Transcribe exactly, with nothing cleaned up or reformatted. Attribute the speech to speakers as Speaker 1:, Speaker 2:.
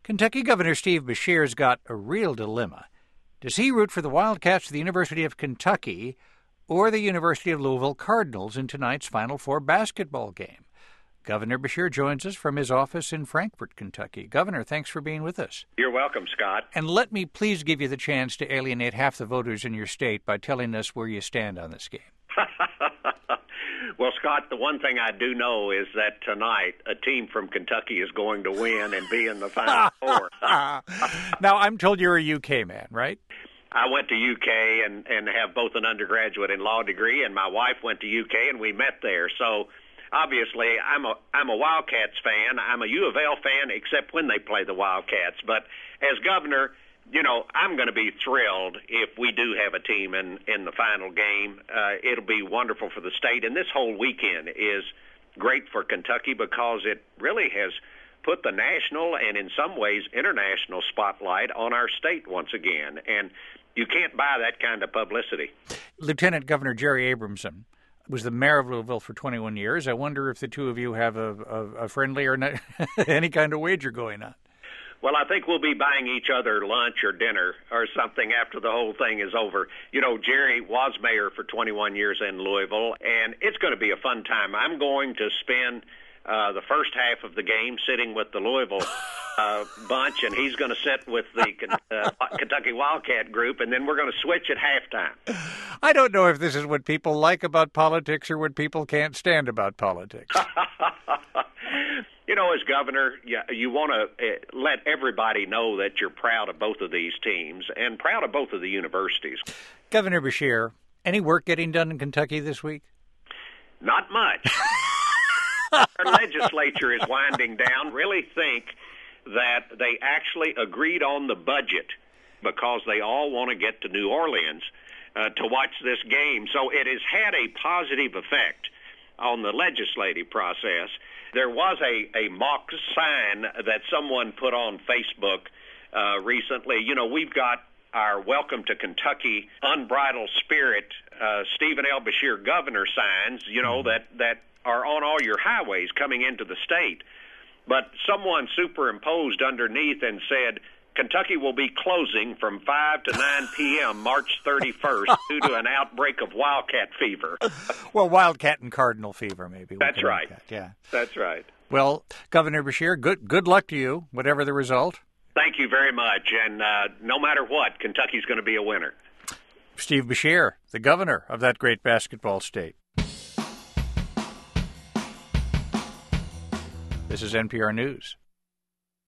Speaker 1: Kentucky Governor Steve Beshear's got a real dilemma. Does he root for the Wildcats of the University of Kentucky or the University of Louisville Cardinals in tonight's Final Four basketball game? Governor Beshear joins us from his office in Frankfort, Kentucky. Governor, thanks for being with us.
Speaker 2: You're welcome, Scott.
Speaker 1: And let me please give you the chance to alienate half the voters in your state by telling us where you stand on this game.
Speaker 2: Well, Scott, the one thing I do know is that tonight a team from Kentucky is going to win and be in the Final Four.
Speaker 1: Now, I'm told you're a U K man, right?
Speaker 2: I went to U K and, and have both an undergraduate and law degree, and my wife went to U K, and we met there. So, obviously, I'm a I'm a Wildcats fan. I'm a U of L fan, except when they play the Wildcats. But as governor, you know, I'm going to be thrilled if we do have a team in, in the final game. Uh, it'll be wonderful for the state. And this whole weekend is great for Kentucky because it really has put the national and in some ways international spotlight on our state once again. And you can't buy that kind of publicity.
Speaker 1: Lieutenant Governor Jerry Abramson was the mayor of Louisville for twenty-one years. I wonder if the two of you have a, a, a friendly or not, any kind of wager going on.
Speaker 2: Well, I think we'll be buying each other lunch or dinner or something after the whole thing is over. You know, Jerry was mayor for twenty-one years in Louisville, and it's going to be a fun time. I'm going to spend uh, the first half of the game sitting with the Louisville uh, bunch, and he's going to sit with the uh, Kentucky Wildcat group, and then we're going to switch at halftime.
Speaker 1: I don't know if this is what people like about politics or what people can't stand about politics.
Speaker 2: You know, as governor, you, you want to uh, let everybody know that you're proud of both of these teams and proud of both of the universities.
Speaker 1: Governor Beshear, any work getting done in Kentucky this week?
Speaker 2: Not much. Our legislature is winding down. Really think that they actually agreed on the budget because they all want to get to New Orleans uh, to watch this game. So it has had a positive effect on the legislative process. There was a, a mock sign that someone put on Facebook uh, recently. You know, we've got our Welcome to Kentucky Unbridled Spirit uh, Stephen L. Beshear governor signs, you know, mm-hmm. that, that are on all your highways coming into the state. But someone superimposed underneath and said, Kentucky will be closing from five to nine p.m. March thirty-first due to an outbreak of wildcat fever.
Speaker 1: Well, wildcat and cardinal fever, maybe.
Speaker 2: That's right.
Speaker 1: Yeah.
Speaker 2: That's right.
Speaker 1: Well, Governor Beshear, good good luck to you, whatever the result.
Speaker 2: Thank you very much. And uh, no matter what, Kentucky's going to be a winner.
Speaker 1: Steve Beshear, the governor of that great basketball state. This is N P R News.